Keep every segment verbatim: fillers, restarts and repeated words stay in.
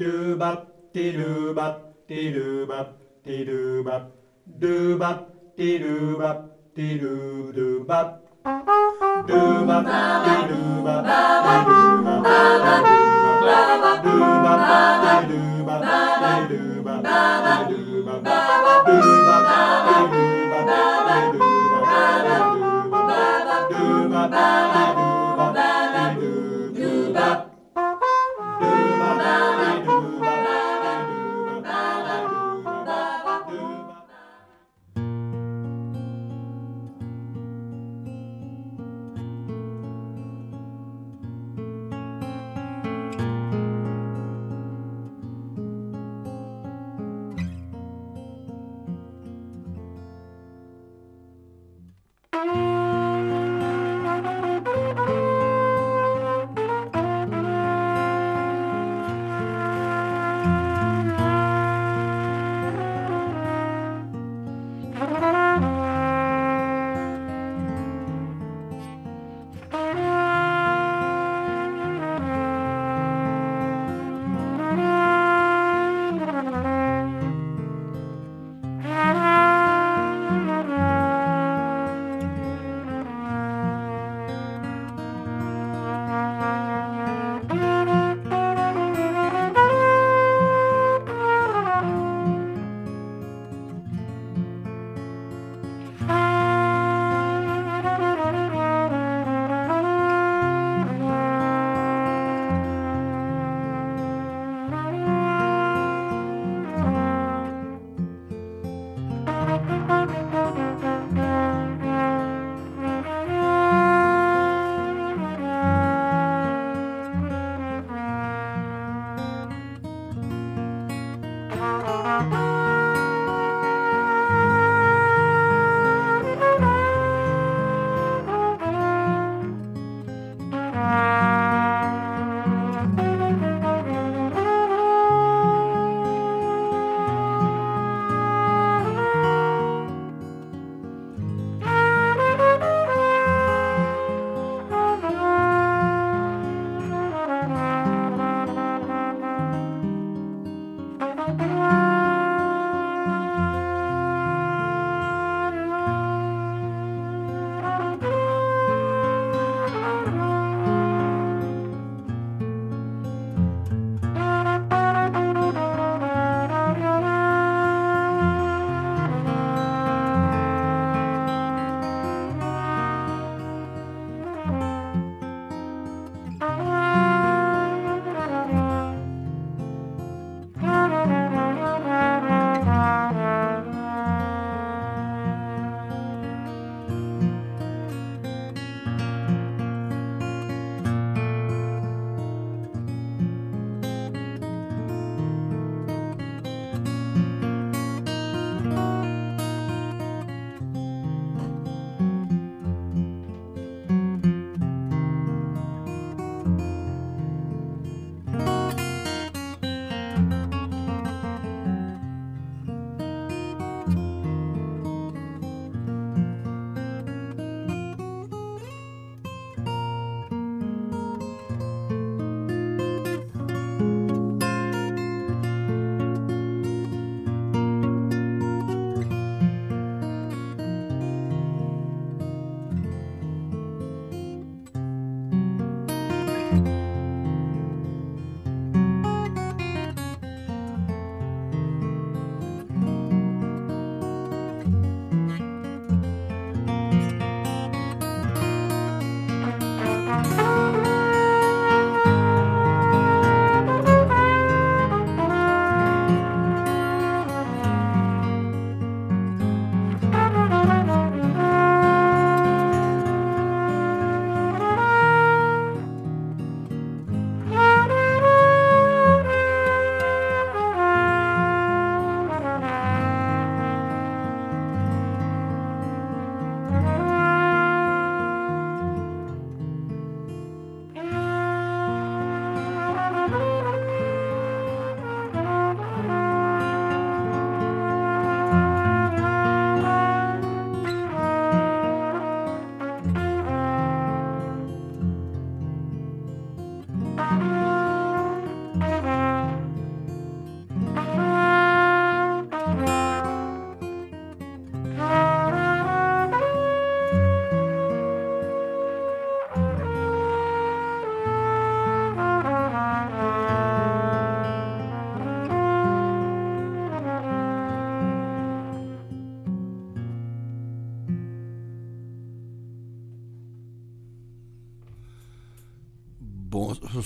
do bop, dee doo bop, dee doo bop, dee doo bop, do bop, dee doo bop, dee doo doo bop, do bop, dee doo bop, dee doo bop, do bop, dee doo bop, dee doo bop, dee doo bop, do bop, dee doo bop, dee doo bop, do bop, dee doo bop, dee doo doo bop.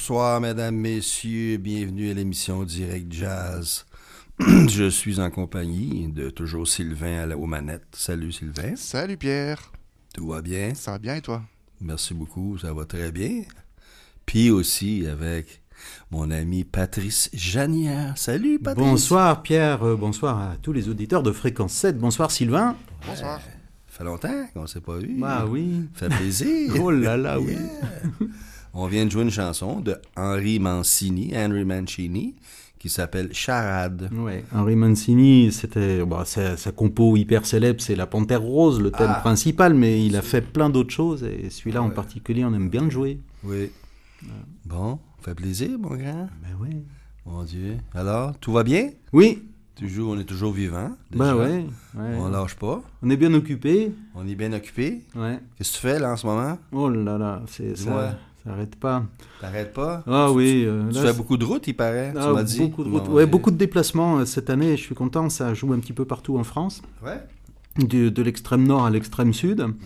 Bonsoir, mesdames, messieurs. Bienvenue à l'émission Direct Jazz. Je suis en compagnie de toujours Sylvain à la, aux manettes. Salut, Sylvain. Salut, Pierre. Tout va bien? Ça va bien, et toi? Merci beaucoup, ça va très bien. Puis aussi avec mon ami Patrice Janière. Salut, Patrice. Bonsoir, Pierre. Euh, bonsoir à tous les auditeurs de Fréquence sept. Bonsoir, Sylvain. Bonsoir. Euh, ça fait longtemps qu'on ne s'est pas vu. Ah oui. Ça fait plaisir. Oh là là, oui. Yeah. On vient de jouer une chanson de Henry Mancini, Henry Mancini, qui s'appelle Charade. Ouais, Henry Mancini, c'était bon, sa, sa compo hyper célèbre, c'est La Panthère Rose, le thème ah, principal, mais il a fait plein d'autres choses, et celui-là ouais. en particulier, on aime bien le jouer. Oui. Ouais. Bon, ça fait plaisir, mon grand. Ben oui. Mon Dieu. Alors, tout va bien? Oui. Toujours, on est toujours vivant. Ben ouais, ouais. On lâche pas. On est bien occupé. On est bien occupé. Ouais. Qu'est-ce que tu fais là en ce moment? Oh là là, c'est ça. Ça n'arrête pas. T'arrêtes pas? Ah tu, oui. Tu, euh, tu là, fais c'est... beaucoup de routes, il paraît. Ah, tu m'as dit. Beaucoup de routes. Bon, ouais, j'ai... beaucoup de déplacements euh, cette année. Je suis content. Ça joue un petit peu partout en France. Ouais. De, de l'extrême nord à l'extrême sud. Mmh.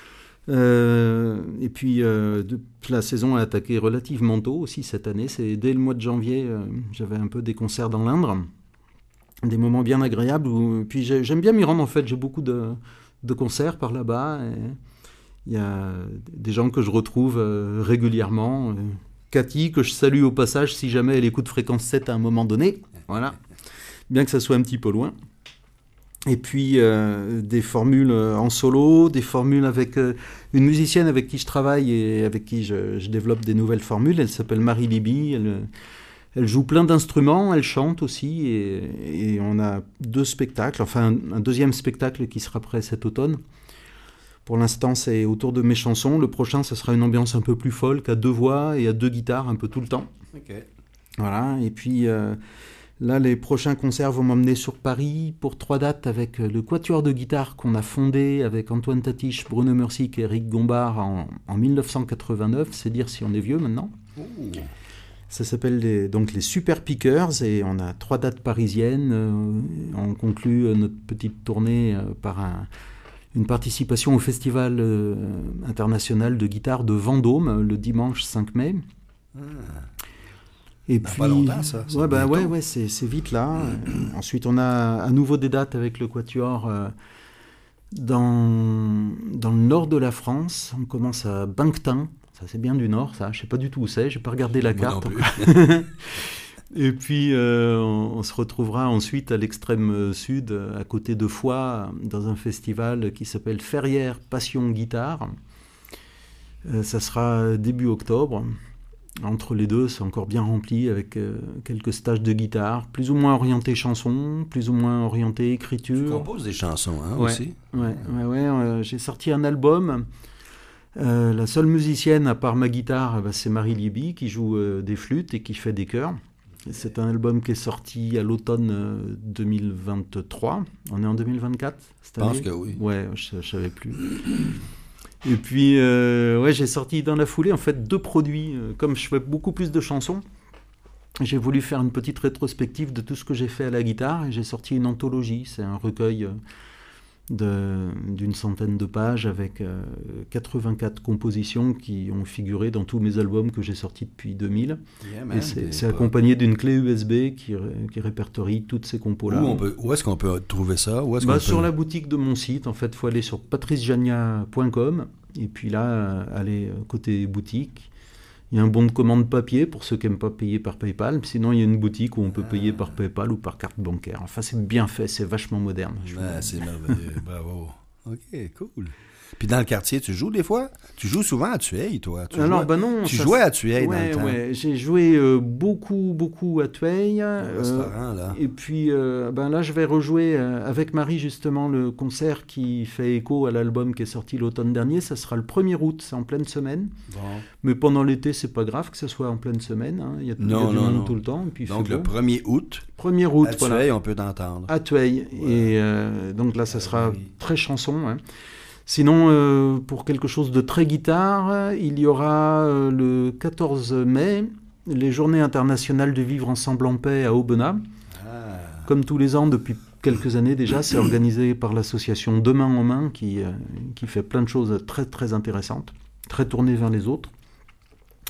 Euh, et puis, euh, de, la saison a attaqué relativement tôt aussi cette année. C'est dès le mois de janvier, euh, j'avais un peu des concerts dans l'Indre. Des moments bien agréables. Où, puis j'aime bien m'y rendre en fait. J'ai beaucoup de, de concerts par là-bas. Il y a des gens que je retrouve euh, régulièrement. Euh, Cathy, que je salue au passage si jamais elle écoute Fréquence sept à un moment donné. Voilà. Bien que ça soit un petit peu loin. Et puis euh, des formules en solo, des formules avec euh, une musicienne avec qui je travaille et avec qui je, je développe des nouvelles formules. Elle s'appelle Marie Libby. Elle, elle joue plein d'instruments, elle chante aussi. Et, et on a deux spectacles, enfin un, un deuxième spectacle qui sera prêt cet automne. Pour l'instant, c'est autour de mes chansons. Le prochain, ce sera une ambiance un peu plus folk, à deux voix et à deux guitares, un peu tout le temps. Ok. Voilà. Et puis euh, là, les prochains concerts vont m'emmener sur Paris pour trois dates avec le quatuor de guitare qu'on a fondé avec Antoine Tatiche, Bruno Meursic et Eric Gombard en, en dix-neuf cent quatre-vingt-neuf. C'est dire si on est vieux maintenant. Ouh. Ça s'appelle les, donc les Super Pickers et on a trois dates parisiennes. Euh, on conclut euh, notre petite tournée euh, par un... une participation au Festival euh, international de guitare de Vendôme le dimanche cinq mai. Ah. Et ben, puis, pas longtemps, ça. Ouais, bah, ouais, ouais, c'est, c'est vite là. euh, ensuite, on a à nouveau des dates avec le Quatuor euh, dans, dans le nord de la France. On commence à Banctin. Ça, c'est bien du nord, ça. Je ne sais pas du tout où c'est. Je n'ai pas regardé la Moi carte. non plus. Et puis, euh, on, on se retrouvera ensuite à l'extrême sud, à côté de Foix, dans un festival qui s'appelle Ferrières Passion Guitare. Euh, ça sera début octobre. Entre les deux, c'est encore bien rempli avec euh, quelques stages de guitare, plus ou moins orientés chansons, plus ou moins orientés écriture. Tu composes des chansons, hein, ouais, aussi? Ouais, ouais, ouais. Euh, j'ai sorti un album. Euh, la seule musicienne, à part ma guitare, bah, c'est Marie Libby, qui joue euh, des flûtes et qui fait des chœurs. C'est un album qui est sorti à l'automne euh, deux mille vingt-trois. On est en deux mille vingt-quatre cette année ? Je pense que oui. Ouais, je ne savais plus. Et puis, euh, ouais, j'ai sorti dans la foulée, en fait, deux produits. Comme je fais beaucoup plus de chansons, j'ai voulu faire une petite rétrospective de tout ce que j'ai fait à la guitare. Et j'ai sorti une anthologie. C'est un recueil de, d'une centaine de pages avec euh, quatre-vingt-quatre compositions qui ont figuré dans tous mes albums que j'ai sortis depuis deux mille. Yeah, man, et c'est, c'est accompagné d'une clé U S B qui, qui répertorie toutes ces compos-là. Où, on peut, où est-ce qu'on peut trouver ça? Où est-ce bah, qu'on sur peut... la boutique de mon site. En fait, il faut aller sur patrice jania point com et puis là, aller côté boutique. Il y a un bon de commande papier pour ceux qui n'aiment pas payer par PayPal. Sinon, il y a une boutique où on peut ah. payer par PayPal ou par carte bancaire. Enfin, c'est bien fait, c'est vachement moderne. Ah, c'est merveilleux, bravo. OK, cool. Puis dans le quartier, tu joues des fois? Tu joues souvent à Tueil, toi? Tu Alors, jouais, ben non. Tu jouais à Tueil ouais, dans le temps? Ouais, j'ai joué euh, beaucoup, beaucoup à Tueil. Au restaurant, là. Et puis, euh, ben là, je vais rejouer euh, avec Marie, justement, le concert qui fait écho à l'album qui est sorti l'automne dernier. Ça sera le premier août, c'est en pleine semaine. Bon. Mais pendant l'été, c'est pas grave que ce soit en pleine semaine. Hein. Il y a, non, il y a du non, monde non. tout le temps. Et puis donc, le beau. premier août, premier août, à Tueil, voilà. on peut t'entendre. À Tueil. Ouais. Et euh, donc là, ça sera oui. très chanson, hein. Sinon, euh, pour quelque chose de très guitare, il y aura euh, le quatorze mai les Journées internationales de vivre ensemble en paix à Aubenas. Ah. Comme tous les ans, depuis quelques années déjà, c'est organisé par l'association De Main en Main qui, euh, qui fait plein de choses très très intéressantes, très tournées vers les autres.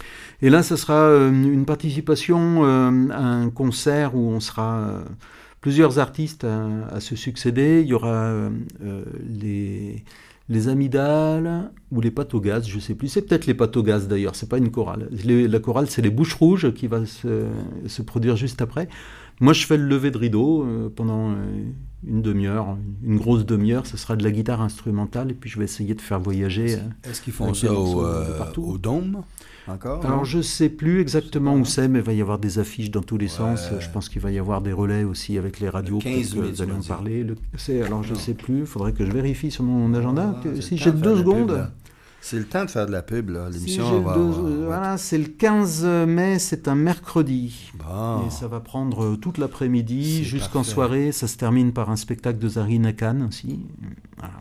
Et là, ce sera euh, une participation euh, à un concert où on sera euh, plusieurs artistes à, à se succéder. Il y aura euh, euh, les, les Amygdales ou les Pâtes au gaz, je ne sais plus. C'est peut-être les Pâtes au gaz d'ailleurs, c'est pas une chorale. Les, la chorale, c'est les Bouches Rouges qui va se, se produire juste après. Moi, je fais le lever de rideau euh, pendant euh, une demi-heure, une grosse demi-heure. Ce sera de la guitare instrumentale et puis je vais essayer de faire voyager. Euh, Est-ce qu'ils font ça au, euh, au Dôme encore? Alors, je ne sais plus exactement où c'est, mais il va y avoir des affiches dans tous les Ouais. sens. Je pense qu'il va y avoir des relais aussi avec les radios. Le quinze mai, Vous tu allez m'as en dit. parler. Le... C'est, alors, je ne sais plus. Il faudrait que je vérifie sur mon agenda. Ah, que- c'est si le j'ai temps de deux faire de la secondes. pub, là. C'est le temps de faire de la pub, là. Si L'émission j'ai va... deux- va- va- Voilà, c'est le quinze mai, c'est un mercredi. Bon. Et ça va prendre toute l'après-midi C'est jusqu'en parfait. soirée. Ça se termine par un spectacle de Zarina Khan aussi. Voilà.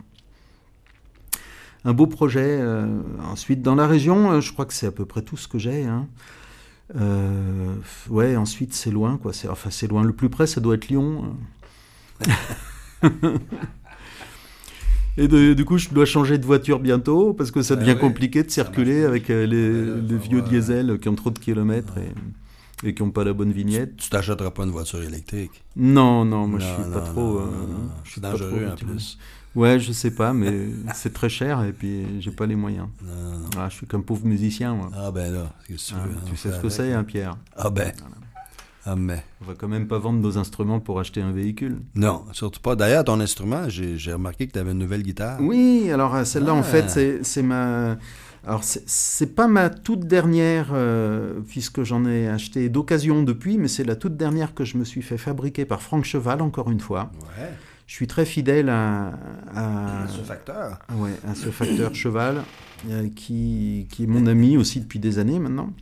Un beau projet. euh, ensuite, dans la région, euh, je crois que c'est à peu près tout ce que j'ai. Hein. Euh, ouais, ensuite, c'est loin, quoi. C'est, enfin, c'est loin. Le plus près, ça doit être Lyon. Et de- du coup, je dois changer de voiture bientôt parce que ça Ah devient ouais, compliqué de ça circuler marche avec euh, les, Ouais, là, les faut vieux avoir- diesels qui ont trop de kilomètres et, et qui n'ont pas la bonne vignette. Tu t'achèteras pas une voiture électrique. Non, non, moi je Non, suis pas non, trop. non, euh, non, non. je suis C'est pas dangereux trop en motivé. plus. Ouais, je sais pas, mais c'est très cher et puis j'ai pas les moyens. Non, non, non. Ah, je suis qu'un pauvre musicien, moi. Ah ben là, qu'est-ce que tu Ah, veux? tu on sais fait ce que avec. c'est, hein, Pierre. Ah ben. Ah mais. On va quand même pas vendre nos instruments pour acheter un véhicule. Non, surtout pas. D'ailleurs, ton instrument, j'ai, j'ai remarqué que tu avais une nouvelle guitare. Oui, alors euh, celle-là, en Ah. fait, c'est, c'est ma. Alors, c'est, c'est pas ma toute dernière, euh, puisque j'en ai acheté d'occasion depuis, mais c'est la toute dernière que je me suis fait fabriquer par Franck Cheval, encore une fois. Ouais. Je suis très fidèle à, à, Ce facteur. ouais, à ce facteur Cheval, euh, qui, qui est mon ami aussi depuis des années maintenant.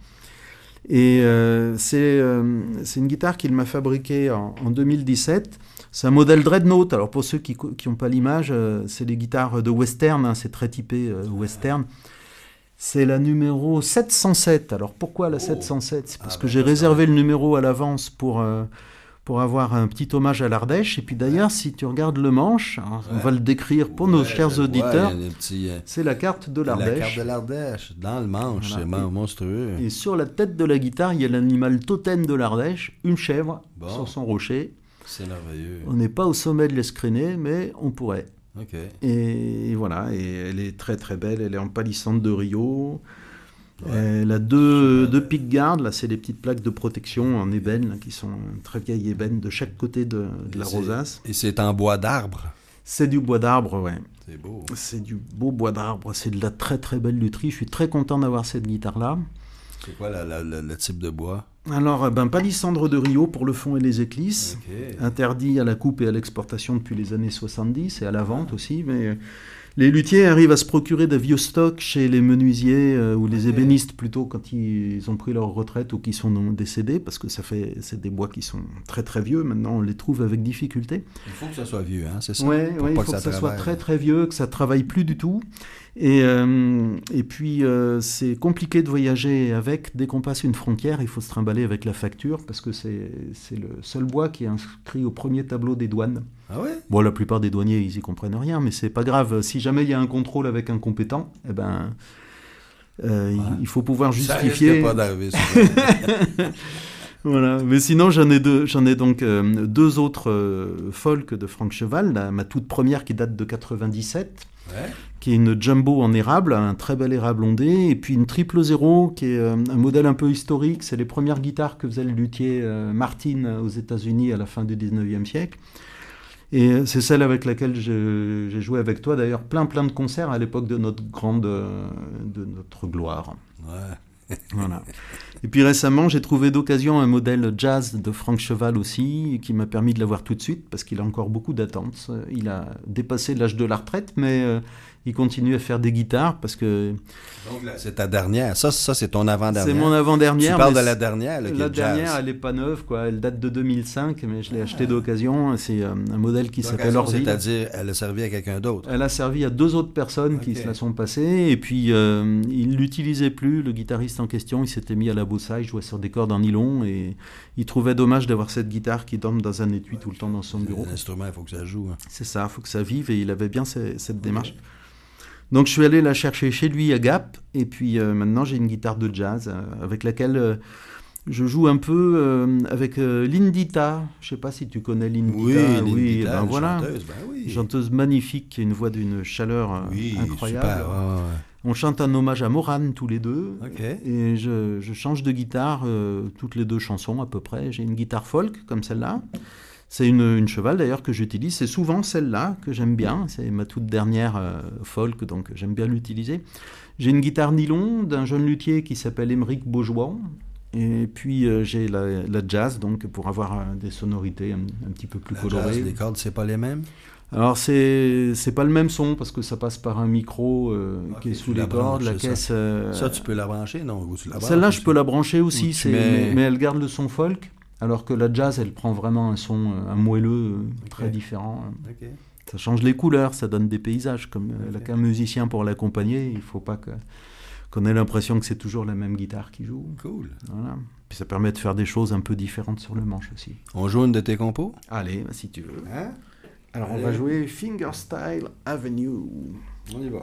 Et euh, c'est, euh, c'est une guitare qu'il m'a fabriquée en, en deux mille dix-sept. C'est un modèle Dreadnought. Alors pour ceux qui n'ont pas l'image, euh, c'est les guitares de western, hein, c'est très typé euh, western. C'est la numéro sept cent sept. Alors pourquoi la Oh. sept cent sept? C'est parce Ah que ben, j'ai ça, ça réservé va. le numéro à l'avance pour, euh, pour avoir un petit hommage à l'Ardèche. Et puis d'ailleurs, si tu regardes le manche, alors, on Ouais. va le décrire pour nos Ouais, chers je le vois, auditeurs, il y a des petits, euh, c'est la carte de la carte l'Ardèche. de l'Ardèche, dans le manche, Voilà. c'est mon- monstrueux. Et sur la tête de la guitare, il y a l'animal totem de l'Ardèche, une chèvre Bon. sur son rocher. C'est merveilleux. On n'est pas au sommet de l'escréné, mais on pourrait. OK. Et voilà, et elle est très très belle, elle est en palissandre de Rio. Ouais. Elle a deux, Super. deux pics-gardes, là c'est des petites plaques de protection en ébène, là, qui sont un très vieille ébène de chaque côté de, de la Et c'est- rosace. Et c'est en bois d'arbre. C'est du bois d'arbre, ouais. C'est beau. C'est du beau bois d'arbre, c'est de la très très belle lutherie. Je suis très content d'avoir cette guitare-là. C'est quoi la- la- la- le type de bois? Alors, euh, ben, palissandre de Rio pour le fond et les éclisses. OK. Interdit à la coupe et à l'exportation depuis les années soixante-dix et à la vente aussi, mais euh, les luthiers arrivent à se procurer des vieux stocks chez les menuisiers euh, ou les Ok. ébénistes plutôt quand ils ont pris leur retraite ou qui sont non- décédés, parce que ça fait c'est des bois qui sont très très vieux. Maintenant, on les trouve avec difficulté. Il faut que ça soit vieux, hein, c'est ça? Ouais, Pour ouais, il pas faut que ça, soit travaille. très très vieux, que ça travaille plus du tout. Et, euh, et puis, euh, c'est compliqué de voyager avec. Dès qu'on passe une frontière, il faut se trimballer avec la facture, parce que c'est c'est le seul bois qui est inscrit au premier tableau des douanes. Ah ouais? Bon, la plupart des douaniers, ils y comprennent rien, mais c'est pas grave. Si jamais il y a un contrôle avec un compétent, eh ben, euh, il- Ouais. il faut pouvoir Ça justifier. risque pas d'arriver, ça. Voilà. Mais sinon, j'en ai, deux, j'en ai donc euh, deux autres euh, folk de Franck Cheval. La- ma toute première qui date de quatre-vingt-dix-sept, Ouais. qui est une jumbo en érable, un très bel érable ondé, et puis une triple zéro, qui est euh, un modèle un peu historique. C'est les premières guitares que faisait le luthier euh, Martin aux États-Unis à la fin du dix-neuvième siècle. Et euh, c'est celle avec laquelle je- j'ai joué avec toi, d'ailleurs, plein plein de concerts à l'époque de notre grande, euh, de notre gloire. Ouais. Voilà. Et puis récemment, j'ai trouvé d'occasion un modèle jazz de Franck Cheval aussi, qui m'a permis de l'avoir tout de suite, parce qu'il a encore beaucoup d'attentes. Il a dépassé l'âge de la retraite, mais euh, il continue à faire des guitares, parce que Donc là, c'est ta dernière. Ça, ça c'est ton avant-dernière. c'est mon avant-dernière. Tu parles mais de la dernière, là, qui La est jazz. dernière, elle n'est pas neuve, quoi. Elle date de deux mille cinq, mais je l'ai achetée d'occasion. C'est euh, un modèle qui s'appelle D'occasion, Orville. c'est-à-dire, elle a servi à quelqu'un d'autre. Elle a servi à deux autres personnes qui Ok. se la sont passées, et puis euh, il l'utilisait plus, le guitariste en question, il s'était mis à la bossa, il jouait sur des cordes en nylon, et il trouvait dommage d'avoir cette guitare qui dorme dans un étui tout le temps dans son bureau. L'instrument, il faut que ça joue. hein. C'est ça, il faut que ça vive, et il avait bien ce- cette démarche. Donc je suis allé la chercher chez lui à Gap, et puis euh, maintenant j'ai une guitare de jazz euh, avec laquelle euh, je joue un peu euh, avec euh, Lindita. Je ne sais pas si tu connais Lindita. Oui, oui, Lindita, ben une voilà. chanteuse, ben oui. Une chanteuse magnifique, qui a une voix d'une chaleur euh, Oui, incroyable. super. ouais, ouais. On chante un hommage à Morane tous les deux, Ok. et je, je change de guitare euh, toutes les deux chansons à peu près. J'ai une guitare folk comme celle-là. C'est une, une cheval d'ailleurs que j'utilise. C'est souvent celle-là que j'aime bien. C'est ma toute dernière euh, folk, donc j'aime bien l'utiliser. J'ai une guitare nylon d'un jeune luthier qui s'appelle Émeric Beaujois. Et puis euh, j'ai la, la jazz, donc pour avoir euh, des sonorités un, un petit peu plus La colorées. jazz, les cordes, c'est pas les mêmes? Alors c'est c'est pas le même son parce que ça passe par un micro euh, Ok, qui est tu sous la les cordes, la branches, ça. caisse. euh, Ça, tu peux la brancher, non? Ou tu la branches Celle-là, je aussi? peux la brancher Ou aussi, tu c'est- mets- mais, mais elle garde le son folk, alors que la jazz, elle prend vraiment un son, euh, un moelleux euh, Ok. très différent. Ok. Ça change les couleurs, ça donne des paysages. Comme euh, Ok. là, qu'un musicien pour l'accompagner, il faut pas que qu'on ait l'impression que c'est toujours la même guitare qui joue. Cool. Voilà. Puis ça permet de faire des choses un peu différentes sur le manche aussi. On joue une de tes compos? Allez, bah, si tu veux. Hein? Alors Allez. on va jouer Fingerstyle Avenue. On y va.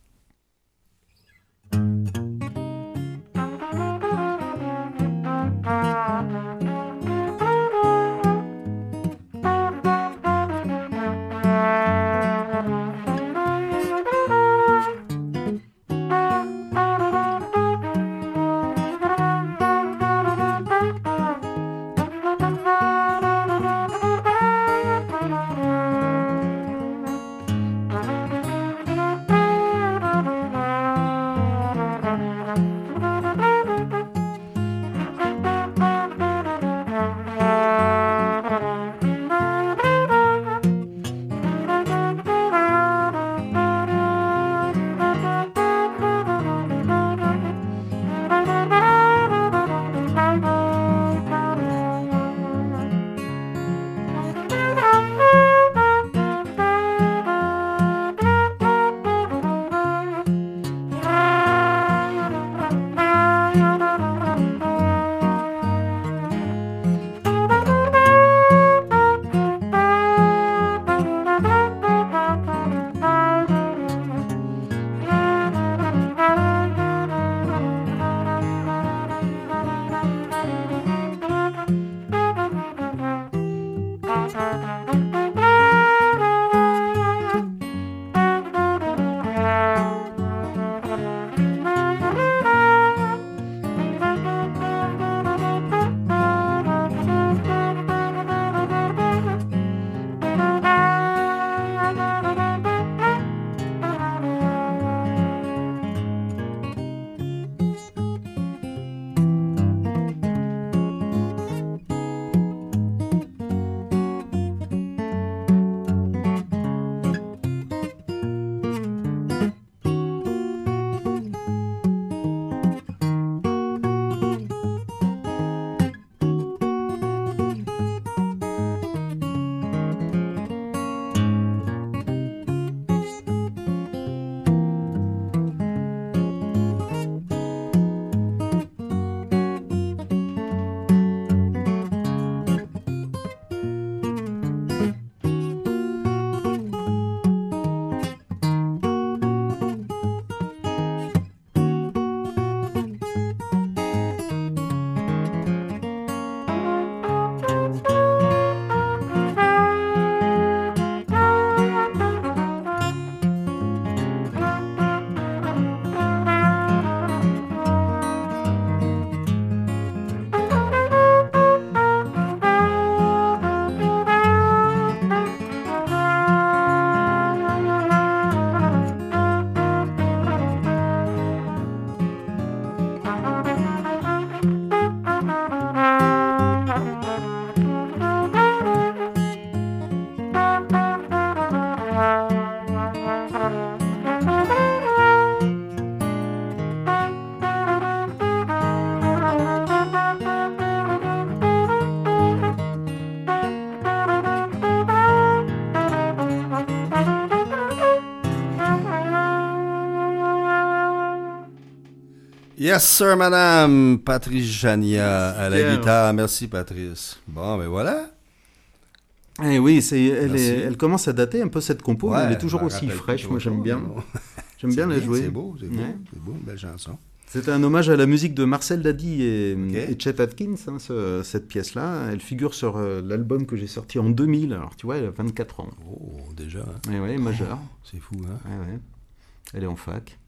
Yes, sir, madame. Patrice Jania à la Super. guitare. Merci, Patrice. Bon, ben voilà. Eh oui, c'est, elle, Merci. est, elle commence à dater un peu cette compo, Ouais, mais elle est toujours je me aussi rappelle fraîche. plus Moi, trop, j'aime bien. mais bon. J'aime bien, bien la jouer. C'est beau, c'est beau, ouais. c'est beau, une belle chanson. C'était un hommage à la musique de Marcel Dady et, okay. et Chet Atkins, hein, ce, cette pièce-là. Elle figure sur euh, l'album que j'ai sorti en deux mille. Alors, tu vois, elle a vingt-quatre ans. Oh, déjà. Hein. Ouais, ouais, majeure. Oh, c'est fou, hein? Ouais, ouais. Elle est en fac.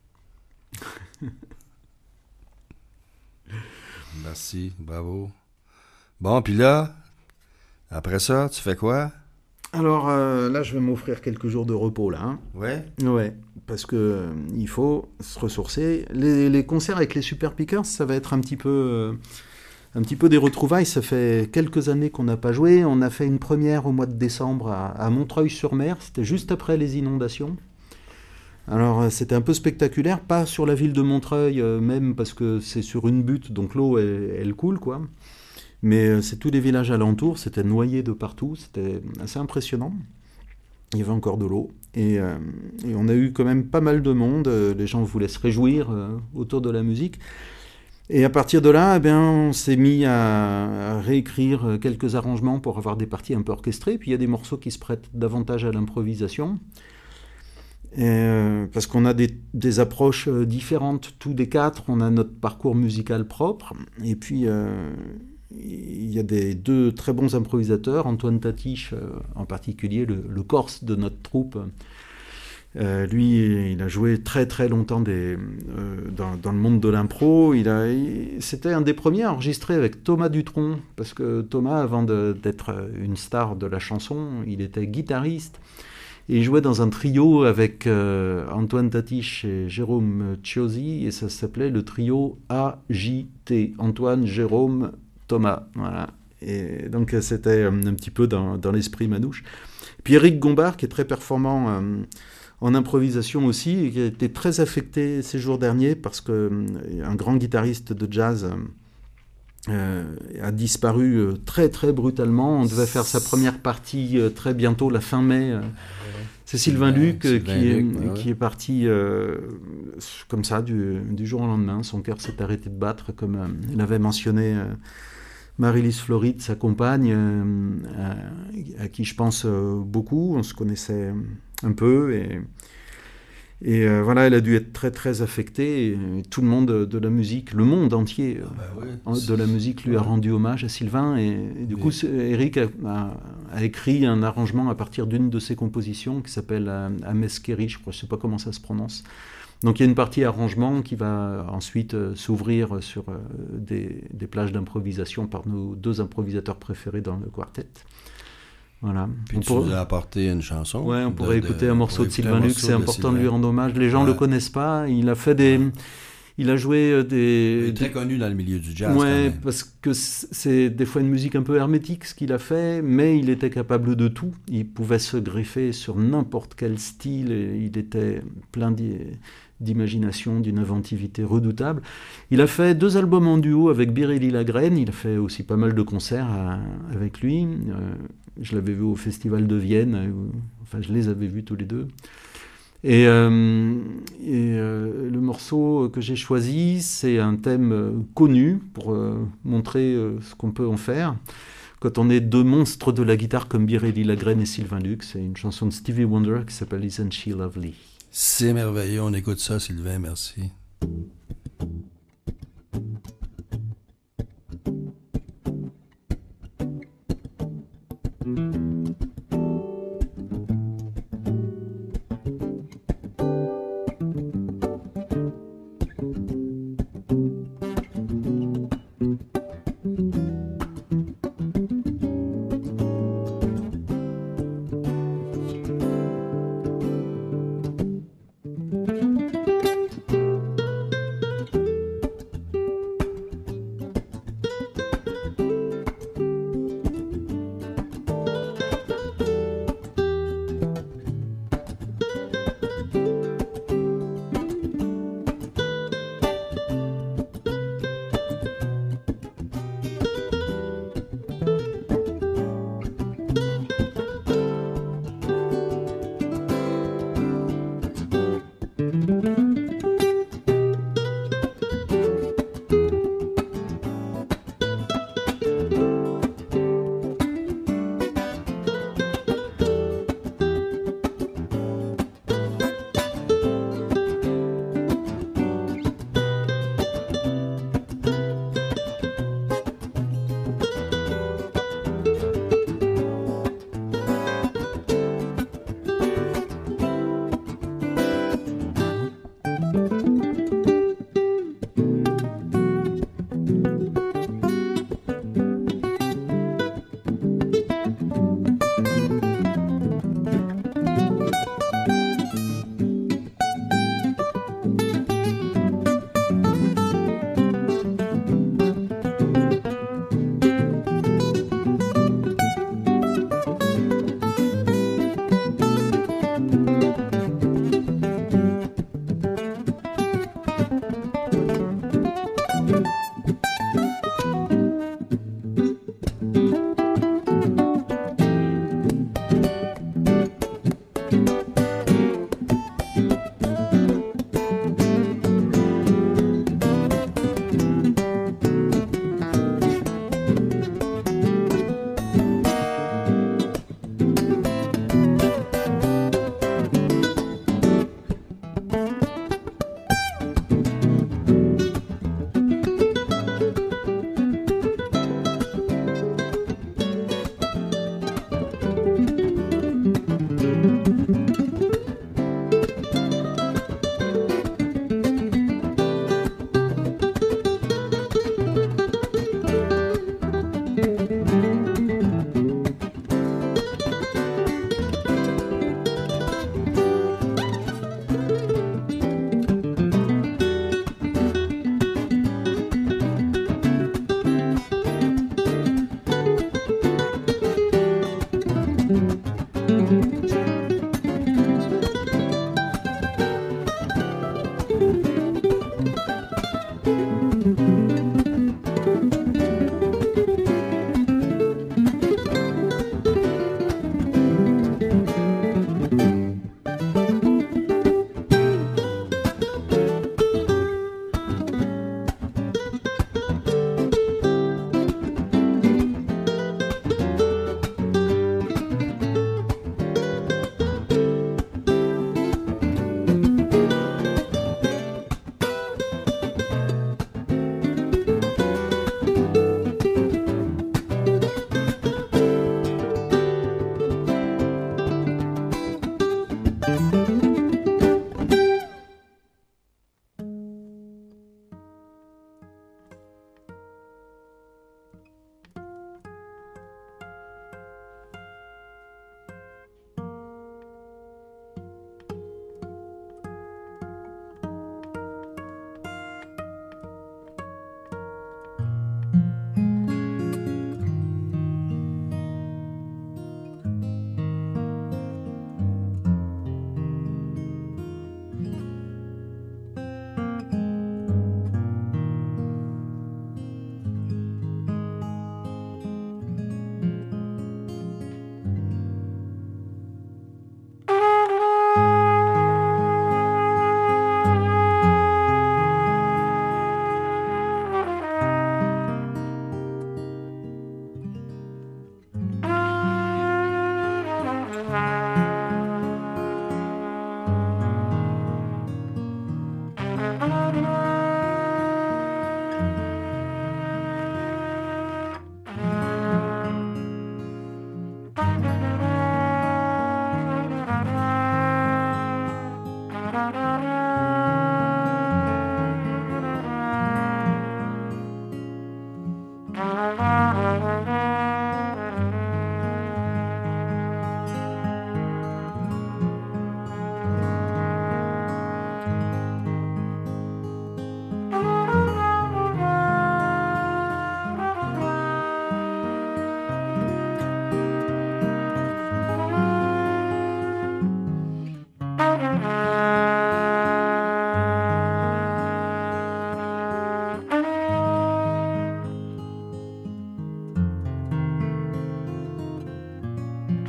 Merci, bravo. Bon, puis là, après ça, tu fais quoi? Alors euh, là, je vais m'offrir quelques jours de repos, là. Hein. Ouais? Ouais, parce que euh, il faut se ressourcer. Les, les concerts avec les Super Pickers, ça va être un petit peu, euh, un petit peu des retrouvailles. Ça fait quelques années qu'on n'a pas joué. On a fait une première au mois de décembre à, à Montreuil-sur-Mer. C'était juste après les inondations. Alors, euh, c'était un peu spectaculaire. Pas sur la ville de Montreuil, euh, même parce que c'est sur une butte, donc l'eau, elle, elle coule, quoi. Mais euh, c'est tous les villages alentours, c'était noyé de partout, c'était assez impressionnant. Il y avait encore de l'eau. Et, euh, et on a eu quand même pas mal de monde, euh, les gens voulaient se réjouir euh, autour de la musique. Et à partir de là, eh bien, on s'est mis à, à réécrire quelques arrangements pour avoir des parties un peu orchestrées. Puis il y a des morceaux qui se prêtent davantage à l'improvisation. Et, euh, parce qu'on a des, des approches euh, différentes, tous les quatre. On a notre parcours musical propre. Et puis... Euh, il y a des deux très bons improvisateurs, Antoine Tatiche euh, en particulier, le, le Corse de notre troupe. Euh, lui, il a joué très très longtemps des, euh, dans, dans le monde de l'impro. Il a, il, c'était un des premiers à enregistrer avec Thomas Dutronc, parce que Thomas, avant de, d'être une star de la chanson, il était guitariste. Et il jouait dans un trio avec euh, Antoine Tatiche et Jérôme Chiosi, et ça s'appelait le trio A J T, Antoine, Jérôme, Thomas, voilà. Et donc c'était un, un petit peu dans, dans l'esprit manouche. Puis Eric Gombard, qui est très performant euh, en improvisation aussi, et qui a été très affecté ces jours derniers parce qu'un euh, grand guitariste de jazz euh, a disparu euh, très très brutalement. On devait faire sa première partie euh, très bientôt, la fin mai. Euh, C'est Sylvain Luc euh, qui, est, Luc, ouais. qui est parti euh, comme ça du, du jour au lendemain. Son cœur s'est arrêté de battre, comme euh, l'avait mentionné euh, Marie-Lise Floride, sa compagne, euh, à, à qui je pense euh, beaucoup. On se connaissait un peu et, et euh, voilà, elle a dû être très très affectée. Et tout le monde de la musique, le monde entier ah bah oui, de la musique lui ouais. a rendu hommage à Sylvain. Et, et du oui. coup, Eric a, a, a écrit un arrangement à partir d'une de ses compositions qui s'appelle Ameskeri, je crois, je ne sais pas comment ça se prononce. Donc il y a une partie arrangement qui va ensuite euh, s'ouvrir sur euh, des, des plages d'improvisation par nos deux improvisateurs préférés dans le quartet. Voilà. Puis on tu pourrait... nous as apporté une chanson. Ouais, on pourrait de, écouter de, un morceau de Sylvain Luc, c'est important de, de lui rendre hommage. Les gens ne ouais. le connaissent pas, il a fait des... Ouais. Il a joué des... Il est très des... connu dans le milieu du jazz. Ouais, parce que c'est des fois une musique un peu hermétique ce qu'il a fait, mais il était capable de tout. Il pouvait se greffer sur n'importe quel style et il était plein d'imagination, d'une inventivité redoutable. Il a fait deux albums en duo avec Biréli Lagrène, il a fait aussi pas mal de concerts à, avec lui. Euh, je l'avais vu au Festival de Vienne, où, enfin je les avais vus tous les deux. Et, euh, et euh, le morceau que j'ai choisi, c'est un thème connu pour euh, montrer euh, ce qu'on peut en faire. Quand on est deux monstres de la guitare comme Biréli Lagrène et Sylvain Luc, c'est une chanson de Stevie Wonder qui s'appelle Isn't She Lovely? C'est merveilleux, on écoute ça, Sylvain, merci.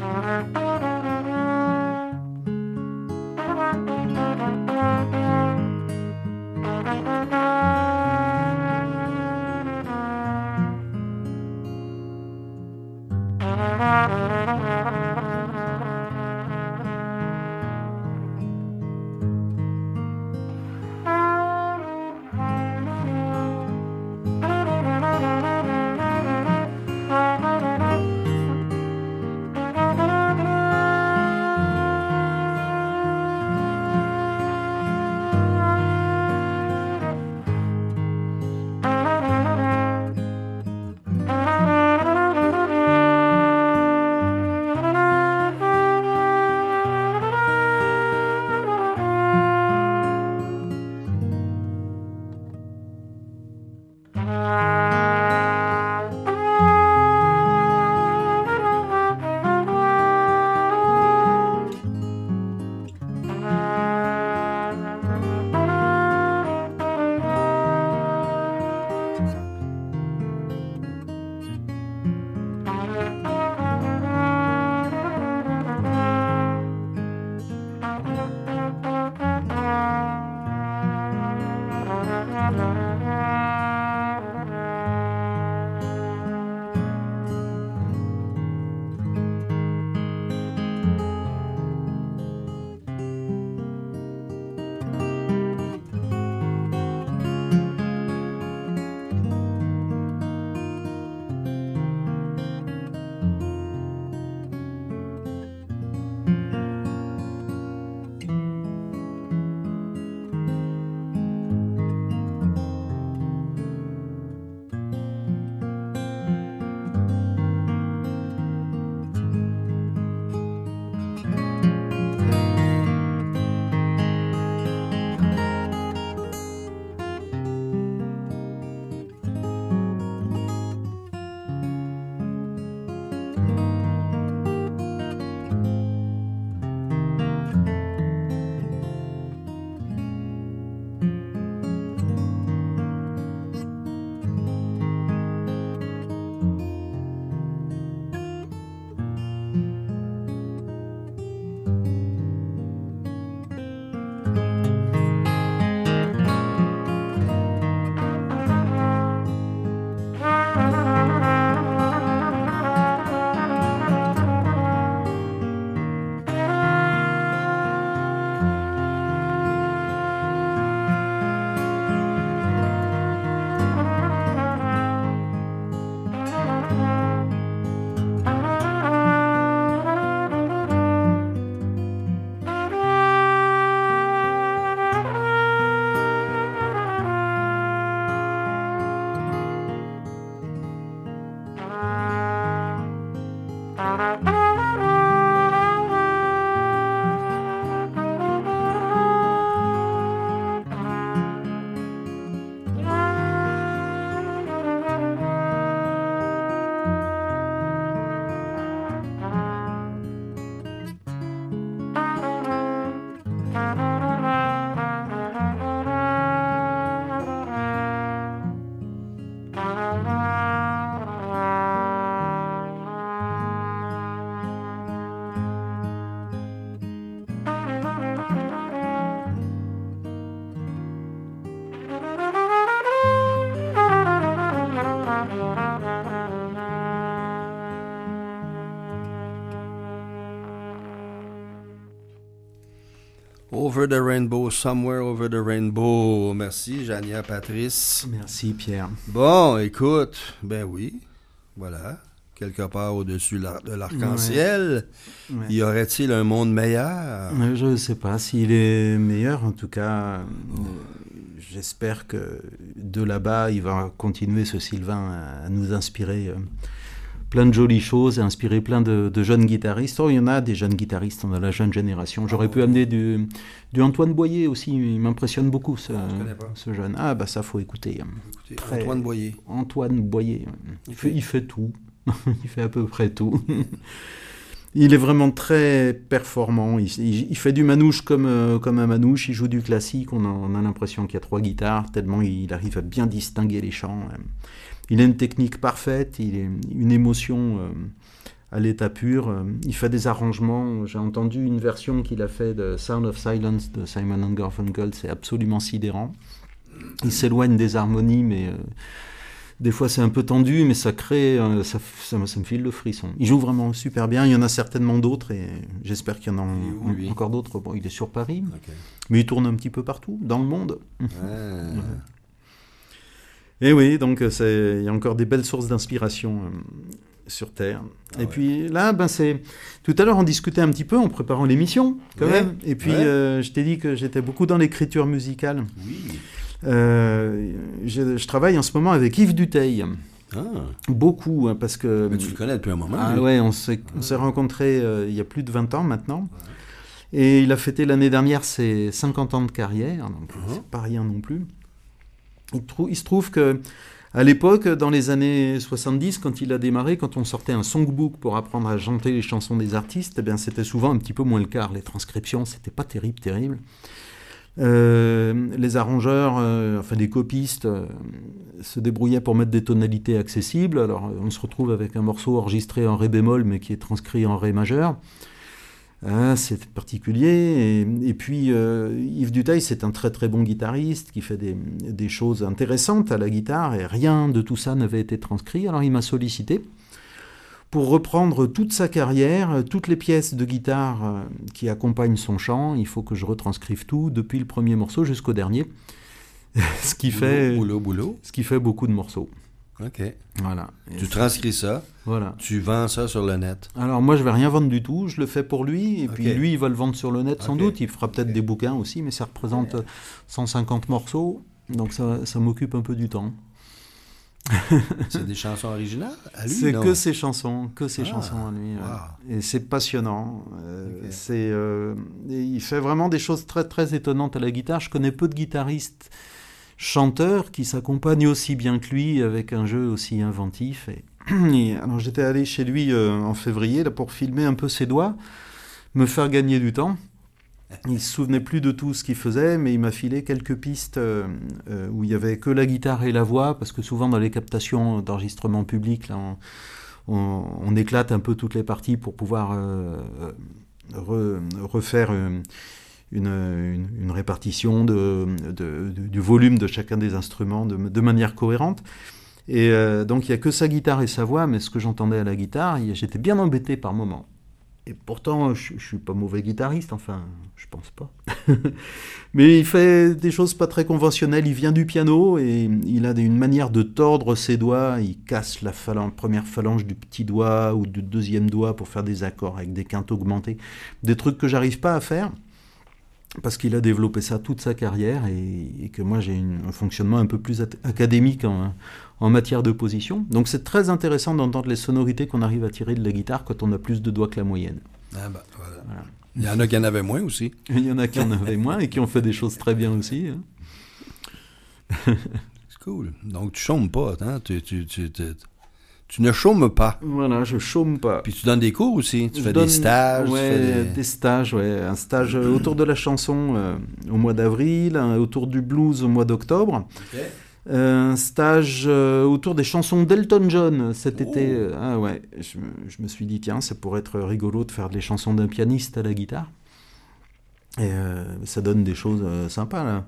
Over the Rainbow, Somewhere Over the Rainbow. Merci, Jania Patrice. Merci, Pierre. Bon, écoute, ben oui, voilà, quelque part au-dessus de l'arc-en-ciel. Ouais. Ouais. Y aurait-il un monde meilleur? Je ne sais pas s'il est meilleur, en tout cas, oh. J'espère que de là-bas, il va continuer, ce Sylvain, à nous inspirer plein de jolies choses et inspirer plein de, de jeunes guitaristes. Oh, il y en a des jeunes guitaristes dans la jeune génération. J'aurais oh, pu amener du, du Antoine Boyer aussi. Il m'impressionne beaucoup, ce, ce jeune. Ah, bah ça, faut écouter. Écoutez, Très, Antoine Boyer. Antoine Boyer. Il fait, il fait tout. Il fait à peu près tout. Il est vraiment très performant. Il, il, il fait du manouche comme, euh, comme un manouche. Il joue du classique. On a, on a l'impression qu'il y a trois guitares, tellement il arrive à bien distinguer les chants. Il a une technique parfaite. Il a une émotion euh, à l'état pur. Euh, il fait des arrangements. J'ai entendu une version qu'il a fait de Sound of Silence de Simon and Garfunkel. C'est absolument sidérant. Il s'éloigne des harmonies, mais euh, des fois c'est un peu tendu, mais ça crée, euh, ça, ça, ça me file le frisson. Il joue vraiment super bien. Il y en a certainement d'autres et j'espère qu'il y en a où, en, lui? encore d'autres. Bon, il est sur Paris, Okay. mais il tourne un petit peu partout dans le monde. Ah. Et oui, donc c'est, il y a encore des belles sources d'inspiration euh, sur Terre. Ah et ouais. puis là, ben c'est tout à l'heure on discutait un petit peu en préparant l'émission, quand Ouais. même. Et puis Ouais. euh, je t'ai dit que j'étais beaucoup dans l'écriture musicale. Oui. Euh, je, je travaille en ce moment avec Yves Duteil. Ah. Beaucoup, hein, parce que... Mais tu le connais depuis un moment. Ah lui. ouais, on s'est, on s'est rencontrés euh, il y a plus de vingt ans maintenant. Et il a fêté l'année dernière ses cinquante ans de carrière, donc Uh-huh. c'est pas rien non plus. Il, trou- il se trouve que à l'époque, dans les années soixante-dix, quand il a démarré, quand on sortait un songbook pour apprendre à chanter les chansons des artistes, eh bien, c'était souvent un petit peu moins le cas. Les transcriptions, c'était pas terrible, terrible. Euh, les arrangeurs, euh, enfin les copistes, euh, se débrouillaient pour mettre des tonalités accessibles. Alors on se retrouve avec un morceau enregistré en ré bémol mais qui est transcrit en ré majeur. Ah, c'est particulier. Et, et puis euh, Yves Duteil, c'est un très très bon guitariste qui fait des, des choses intéressantes à la guitare et rien de tout ça n'avait été transcrit. Alors il m'a sollicité pour reprendre toute sa carrière, toutes les pièces de guitare euh, qui accompagnent son chant. Il faut que je retranscrive tout, depuis le premier morceau jusqu'au dernier. ce, qui Boulot, fait, boulot, boulot. ce qui fait beaucoup de morceaux. OK. Voilà. Et Tu c'est- transcris ça, voilà. tu vends ça sur le net. Alors moi, je vais rien vendre du tout. Je le fais pour lui. Et Ok. puis lui, il va le vendre sur le net sans Ok. doute. Il fera peut-être Ok. des bouquins aussi, mais ça représente euh, cent cinquante morceaux. Donc ça, ça m'occupe un peu du temps. C'est des chansons originales à lui, C'est non? que ses chansons, que ses Ah, chansons à lui. ouais. wow. Et c'est passionnant. Euh, Ok. c'est, euh, et il fait vraiment des choses très très étonnantes à la guitare. Je connais peu de guitaristes chanteurs qui s'accompagnent aussi bien que lui avec un jeu aussi inventif. Et, et alors j'étais allé chez lui euh, en février là, pour filmer un peu ses doigts, me faire gagner du temps. Il se souvenait plus de tout ce qu'il faisait, mais il m'a filé quelques pistes euh, euh, où il y avait que la guitare et la voix, parce que souvent dans les captations d'enregistrement public, là, on, on, on éclate un peu toutes les parties pour pouvoir euh, re, refaire une, une, une, une répartition de, de, de, du volume de chacun des instruments de, de manière cohérente. Et euh, donc il n'y a que sa guitare et sa voix, mais ce que j'entendais à la guitare, j'étais bien embêté par moments. Et pourtant, je ne suis pas mauvais guitariste, enfin, je pense pas. Mais il fait des choses pas très conventionnelles. Il vient du piano et il a une manière de tordre ses doigts. Il casse la phalange, première phalange du petit doigt ou du deuxième doigt pour faire des accords avec des quintes augmentées. Des trucs que j'arrive pas à faire parce qu'il a développé ça toute sa carrière et, et que moi j'ai une, un fonctionnement un peu plus at- académique en, en matière de position. Donc c'est très intéressant d'entendre les sonorités qu'on arrive à tirer de la guitare quand on a plus de doigts que la moyenne. Ah ben, voilà. Voilà. Il y en a qui en avaient moins aussi. Il y en a qui en avaient moins et qui ont fait des choses très bien aussi. Hein. C'est cool. Donc, tu chômes pas, hein? Tu, tu, tu, tu, tu ne chômes pas. Voilà, je chôme pas. Puis tu donnes des cours aussi. Tu Je fais donne- des stages. tu Ouais, fais des... des... stages, ouais. Un stage euh, autour de la chanson euh, au mois d'avril, un autour du blues au mois d'octobre. OK. Un stage euh, autour des chansons d'Elton John cet Oh. été. euh, Ah ouais, je, me- je me suis dit, tiens, ça pourrait être rigolo de faire des chansons d'un pianiste à la guitare. Et euh, ça donne des choses euh, sympas, là.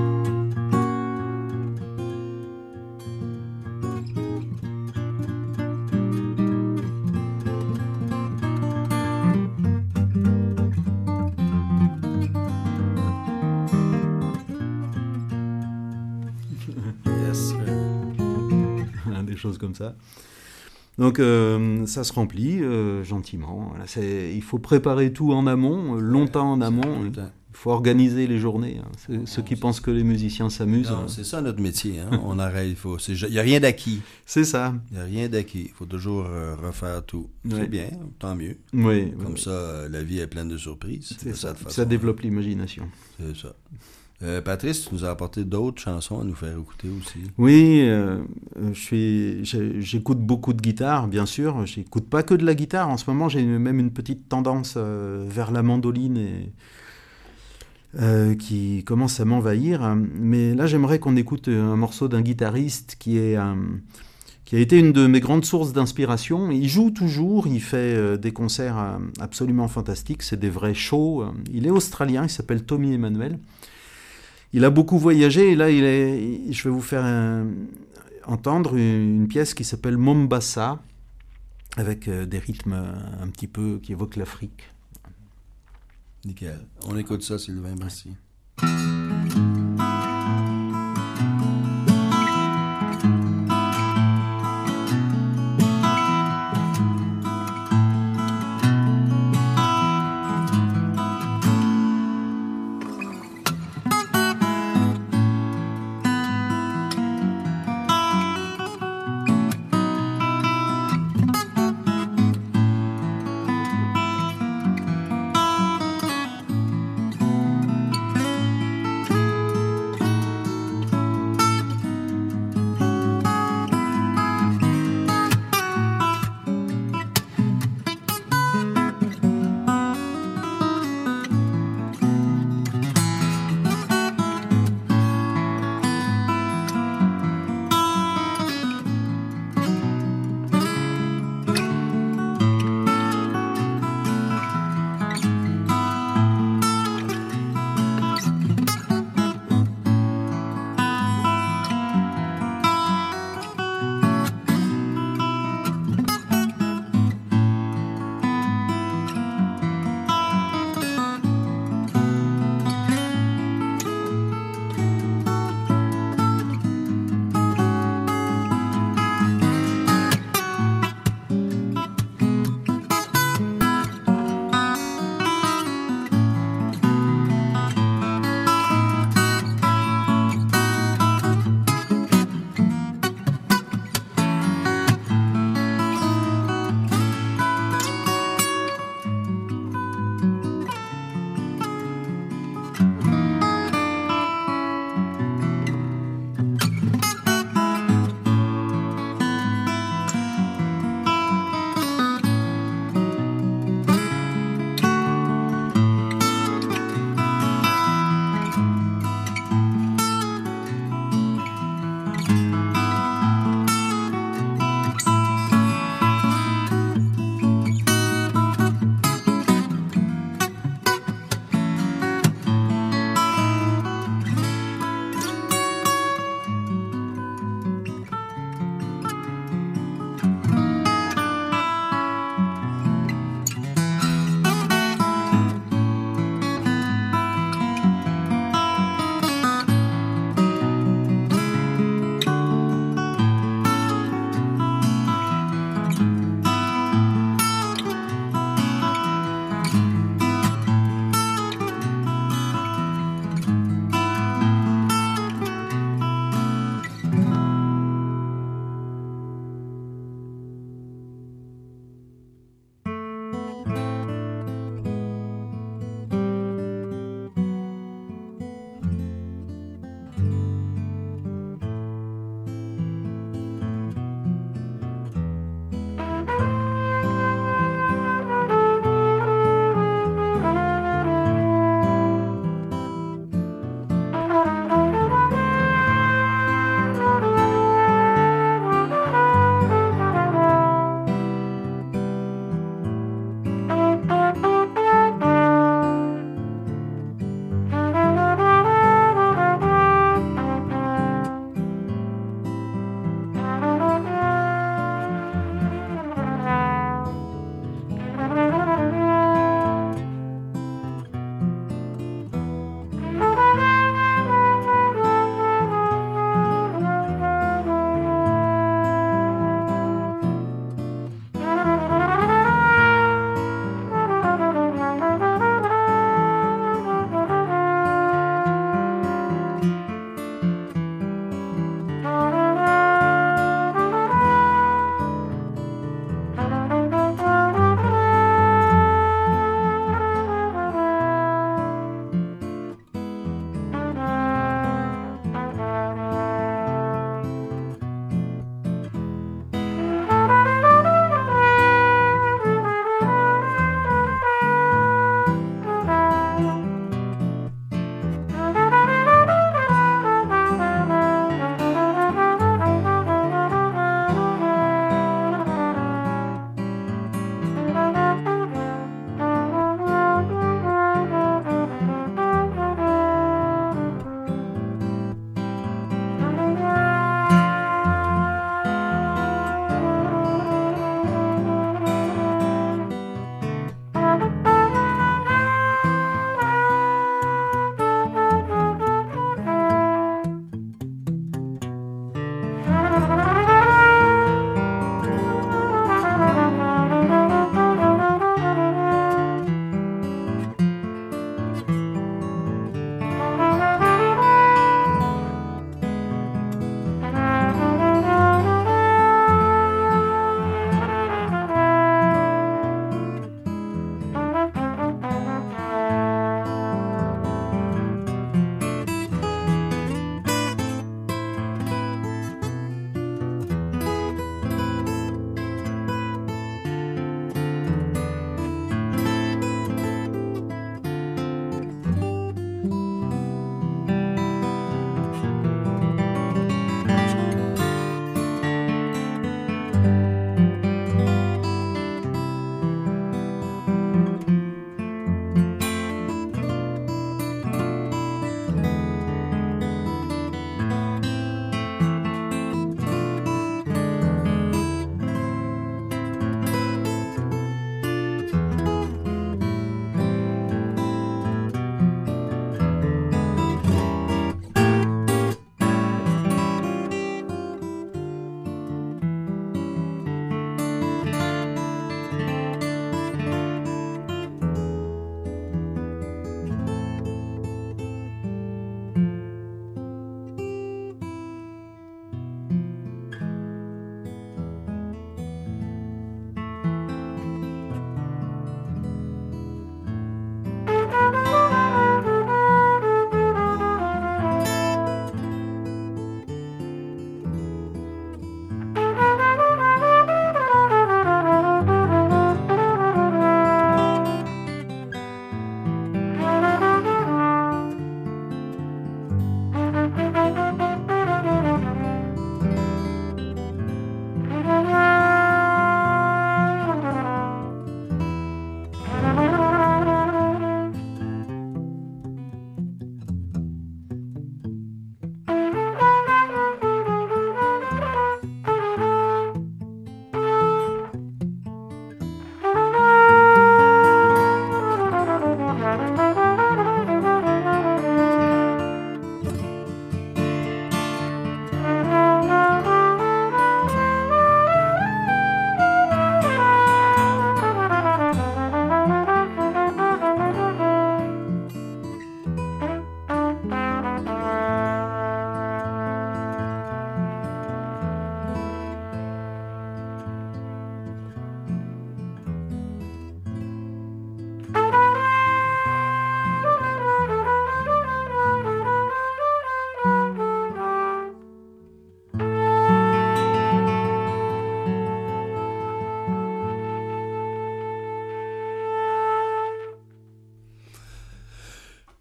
Yes. Des choses comme ça. Donc euh, ça se remplit euh, gentiment. Voilà, c'est, il faut préparer tout en amont, euh, longtemps en amont. Tout le Il temps. faut organiser les journées. Hein. C'est- ceux qui pensent que les musiciens s'amusent, Non, euh, c'est ça notre métier. Hein? On arrête. Il faut. c'est- Il n'y a rien d'acquis. c'est ça. Il n'y a rien d'acquis. Il faut toujours euh, refaire tout. Ouais. C'est bien, tant mieux. Oui, Comme oui, ça, euh, la vie est pleine de surprises. c'est de ça. cette façon. Ça développe l'imagination. C'est ça. Euh, Patrice, tu nous as apporté d'autres chansons à nous faire écouter aussi. Oui, euh, je suis, j'ai- j'écoute beaucoup de guitare, bien sûr. J'écoute pas que de la guitare. En ce moment, j'ai même une petite tendance euh, vers la mandoline et, euh, qui commence à m'envahir. Mais là, j'aimerais qu'on écoute un morceau d'un guitariste qui est, euh, qui a été une de mes grandes sources d'inspiration. Il joue toujours, il fait euh, des concerts euh, absolument fantastiques, c'est des vrais shows. Il est australien, il s'appelle Tommy Emmanuel. Il a beaucoup voyagé et là, il est, je vais vous faire un, entendre une, une pièce qui s'appelle Mombasa, avec euh, des rythmes euh, un petit peu qui évoquent l'Afrique. Nickel. On écoute ça, Sylvain, merci.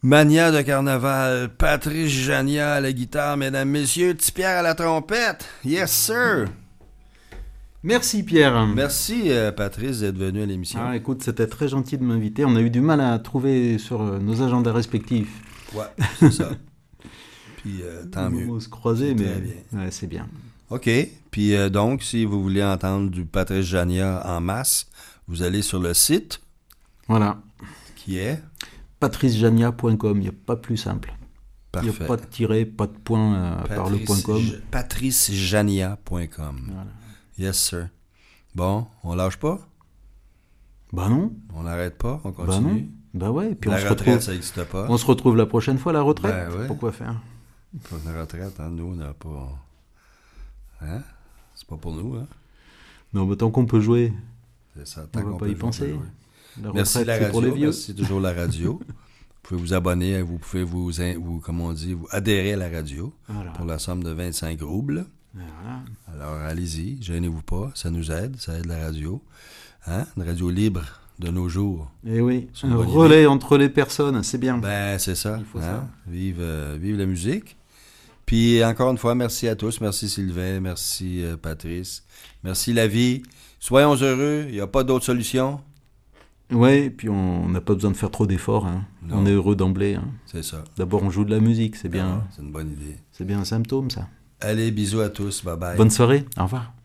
Mania de carnaval, Patrice Jania à la guitare, mesdames, messieurs, Petit Pierre à la trompette. Yes, sir! Merci Pierre. Merci euh, Patrice d'être venu à l'émission. Ah, écoute, c'était très gentil de m'inviter. On a eu du mal à trouver sur euh, nos agendas respectifs. Ouais, c'est ça. Puis euh, tant mieux. On va se croiser, C'est mais très bien. ouais, c'est bien. OK. Puis euh, donc, si vous voulez entendre du Patrice Jania en masse, vous allez sur le site Voilà. qui est patrice jania point com, il n'y a pas plus simple. Il n'y parfait. a pas de tiret, pas de point euh, à part le point .com. patrice jania point com. Voilà. Yes, sir. Bon, on lâche pas? Bah non. On n'arrête pas? On Bah continue? non. Bah ouais. Et puis la on se retraite, retrouve. ça n'existe pas. On se retrouve la prochaine fois, la retraite. Ben ouais. Pourquoi faire? Pour la retraite, hein, nous, on n'a pas... Hein? C'est pas pour nous, hein? Non, mais tant qu'on peut jouer, C'est ça. on tant va qu'on pas peut y jouer, penser. on peut jouer. La Merci retraite, la c'est radio, pour les vieux. merci toujours la radio. Vous pouvez vous abonner, vous pouvez vous, in- vous comme on dit, vous adhérer à la radio Voilà. pour la somme de vingt-cinq roubles. Voilà. Alors allez-y, gênez-vous pas, ça nous aide, ça aide la radio. Hein? Une radio libre de nos jours. Et oui, C'est une un bonne relais entre les personnes, c'est bien. Ben c'est ça. Il faut hein? ça. Vive, euh, vive la musique. Puis encore une fois, merci à tous. Merci Sylvain, merci euh, Patrice. Merci la vie. Soyons heureux, il n'y a pas d'autre solution. Ouais, et puis on n'a pas besoin de faire trop d'efforts. Hein. Non. On est heureux d'emblée. Hein. C'est ça. D'abord, on joue de la musique, c'est bien. Ah, c'est une bonne idée. C'est bien un symptôme, ça. Allez, bisous à tous. Bye bye. Bonne soirée, au revoir.